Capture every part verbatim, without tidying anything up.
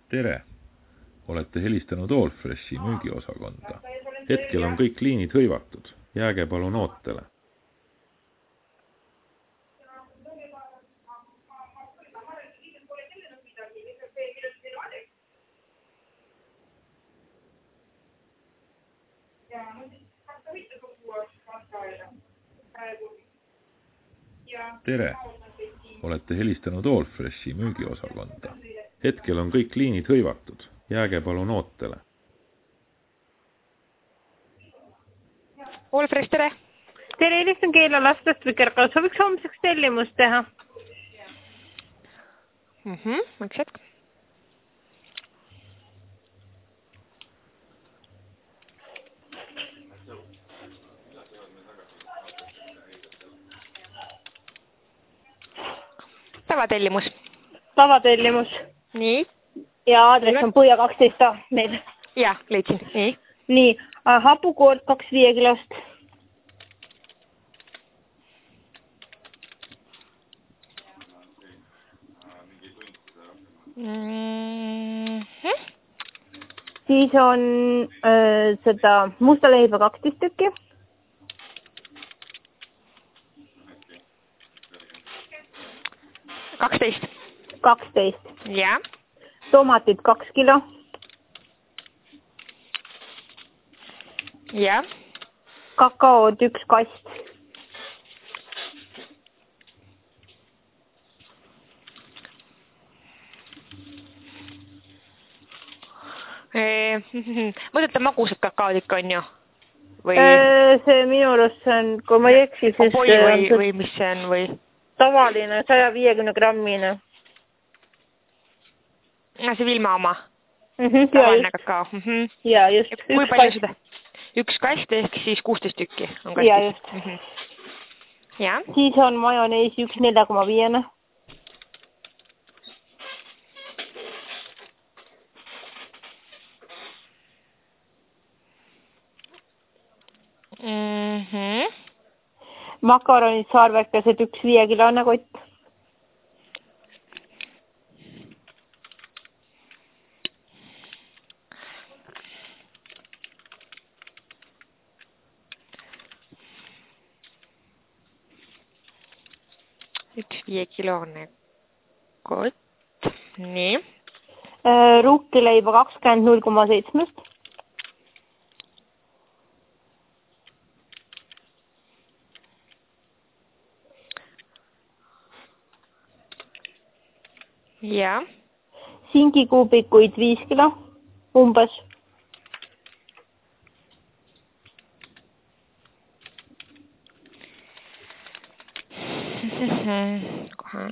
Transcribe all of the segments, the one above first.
Tere! Olete helistanud Allfreshi müügiosakonda. Hetkel on kõik liinid hõivatud. Jääge palun ootele. Tere! Olete helistanud Allfreshi müügiosakonda. Hetkel on kõik liinid hõivatud. Jääge palun ootele. Allfresh, tere! Tere, helistan Keila lastest Vikerka. Sooviks homseks tellimust teha. Mhm, üks hetk. Tavatellimus. Tavatellimus. Nii. Ja aadress on Põhja kaksteist A meil. Ja, leidsin. Nii. Nii, hapukoort kaks viie kilost. Mm-hmm. Siis on äh, seda musta leiba kaksteist tükki. kaksteist. kaksteist. Ja. Tomatid kaks kilo. Ja. Kakaod üks kast. E, mõtlete magusad kakaod ikka on ju? Või... E, see minu arust on, kui ma ei eksi, siis Opoi või, või mis see on või? Tavaline saja viiekümne grammine. See Vilma oma? Mm-hmm, Tavaline kakao. Mm-hmm. Ja just. Kui üks palju kast. seda? Üks kast ehk siis kuusteist tükki on kastis. Ja just. Mm-hmm. Ja. Siis on majoneesi üks nelja koma viis. Mm-hmm. Makaronid saarvekesed üks viie kilone kott. Üks viie kilone kott. Nii. Ruukileiba kakskümmend null koma seitse. Ja. Singikuubikuid viis kilo. Umbes. Kohe.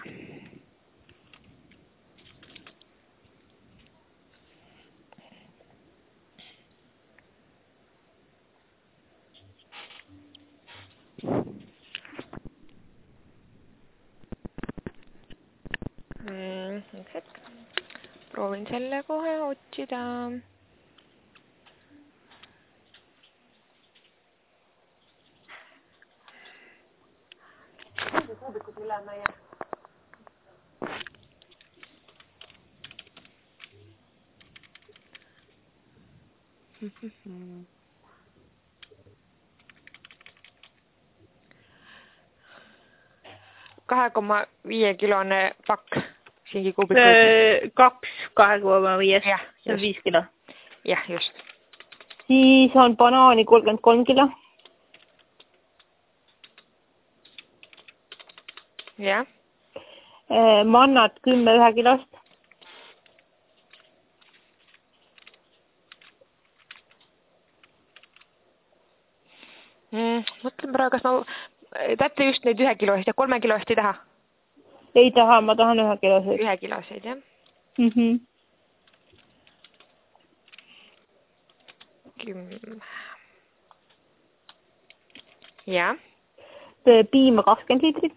Mm, üks hetk. Proovin selle kohe otsida. Kuubikud üle meie. kahe koma viie kilone pakk singikuubikuid. Kaks kahe koma viies. Jah, see on viis kilo. Jah, just. Siis on banaani kolmkümmend kolm kilo. Jah. Mannat kümme ühe kilost. Mm, mõtlen praegu, kas ma tätte just neid ühe kilosid ja kolme kilosid ei taha? Ei taha, ma tahan ühe kilosid. Ühe kilosid, jah? Mm-hmm. Kümme. Ja. Piima kakskümmend liitrit.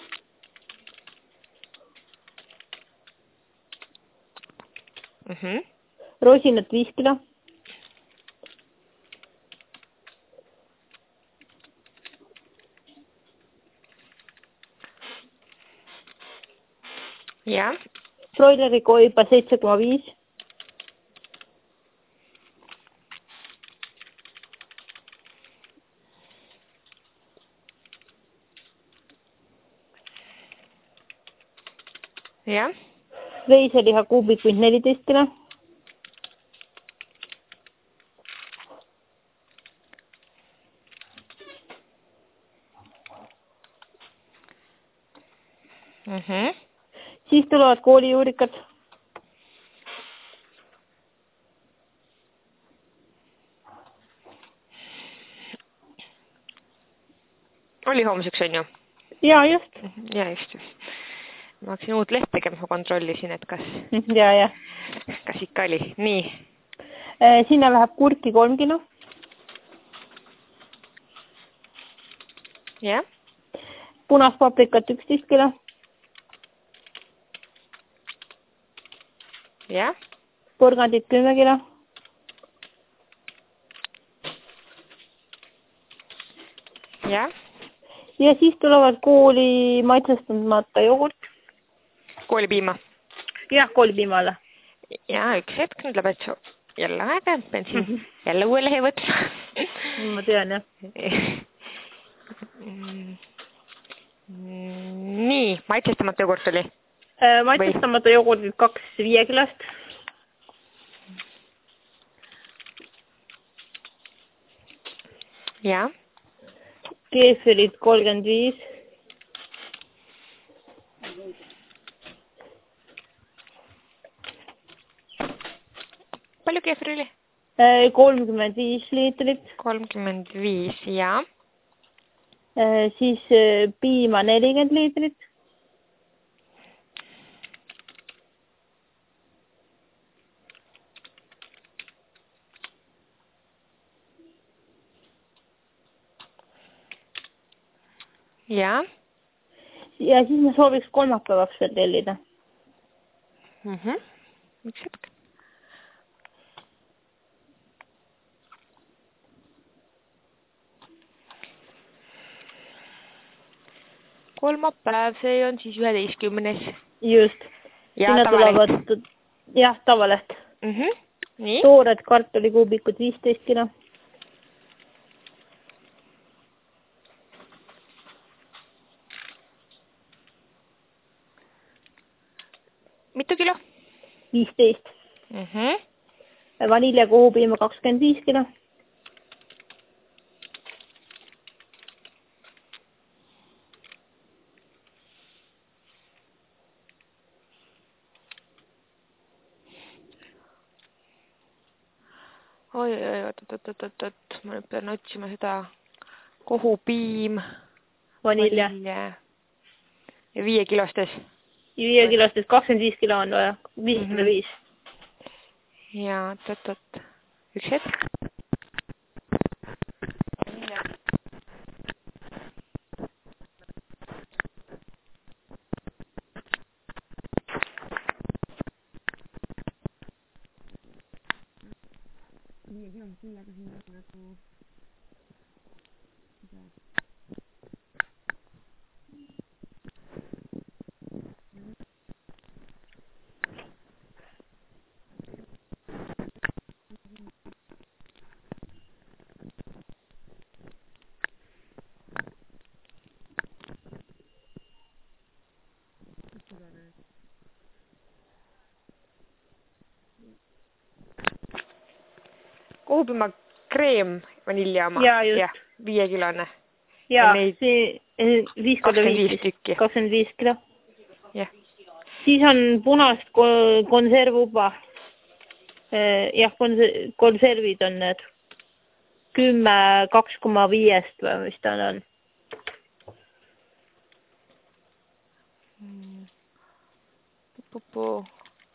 Mm-hmm. Rosinat viis kilo. Ja. Broileri koiba seitse koma viis. jah. veiseliha kuubikuid neliteist kilo. Mhm. Siis tulevad koolijuurikad. Oli homseks on ju? Ja, just. Ja, just. Ma hakkasin uut leht tegema, ma kontrollisin, et kas, ja, ja. kas ikka oli. Nii. Sinna läheb kurki kolm kilo. Jah. Punast paprikat üksteist kilo. Jah. Porgandit kümme kilo. Jah. Ja siis tulevad kooli maitsestamata jogurt. Koolipiima. Jah, koolipiima alla. Ja üks hetk, nüüd läheb, et jälle aega, pean siin mm -hmm. jälle uue lehe võtma. Ma tean, jah. Nii, maitsestamata jogurt oli? Maitsestamata jogurtid kaks viie kilost. Ja. Keefirid kolmkümmend viis. Palju keefir oli? kolmkümmend viis liitrit. kolmkümmend viis, ja. Siis piima nelikümmend liitrit. Ja. Ja siis ma sooviks kolmapäevaks veel tellida. Mhm. Üks hetk. Kolmapäev, see on siis üheteistkümnes. Just. Ja Sinna tavaleht. Tulevad, jah, tavaleht. Mhm. Nii. Toored kartulikuubikud viisteist kilo. Mitu kilo? viisteist. Mhm. Vaniljakohupiima kakskümmend viis kilo. Oi, oi, oot, oot, oot, oot, oot, ma nüüd pean otsima seda kohupiim. Vanilja. Vanilja. Ja viie kilostes. Viie kilostes kakskümmend viis kilo on vaja. viissada viis. Ja, oot, oot, oot. Üks hetk. Viie kilostes millega siin nagu... Kohupiima kreem vanilja oma. Ja, just. Ja, viie kilone. Ja, neid... see viis kakskümmend viis tükki. kakskümmend viis kilo. Jah. Siis on punast konservuba. Jah, konservid on need kümme kaks koma viiest või mis ta on. Pupu.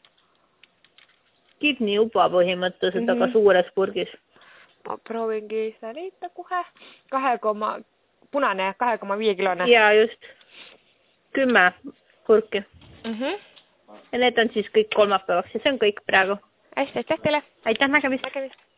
Kidni juba põhimõtteliselt, mm -hmm. aga suures purgis. Ma proovingi seda leida kohe. Kahe koma, punane, kahe koma viie kilone. Ja, just. Kümme purki. Mm -hmm. Ja need on siis kõik kolmapäevaks ja see on kõik praegu. Hästi, aitäh teile. Aitäh, nägemist. Nägemist.